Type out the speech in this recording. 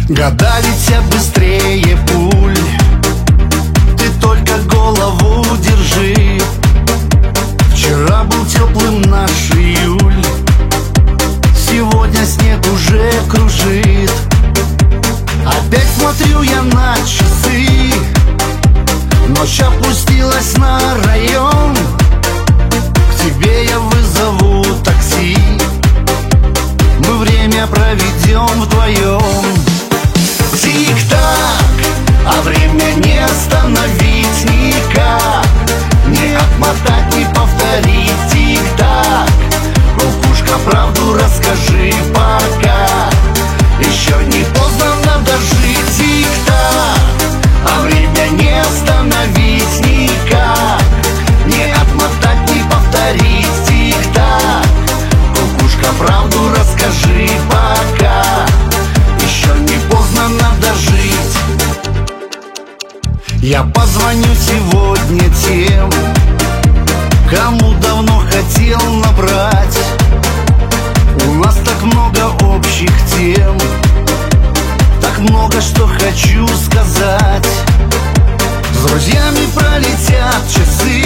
Года летят быстрее пуль, ты только голову держи. Вчера был теплым наш июль, сегодня снег уже кружит. Опять смотрю я на часы, ночь опустилась на район. К тебе я вызову такси, мы время проведем вдвоем. Тик-так, а время не остановить никак, не отмотать, не повторить. Тик-так, кукушка, правду расскажи пока, еще не поздно, надо жить. Тик-так, а время не остановить никак, не отмотать, не повторить. Тик-так, кукушка, правду расскажи пока, еще не поздно, надо жить. Я позвоню сегодня тем, кому давно хотел набрать. У нас так много общих тем, так много, что хочу сказать. С друзьями пролетят часы,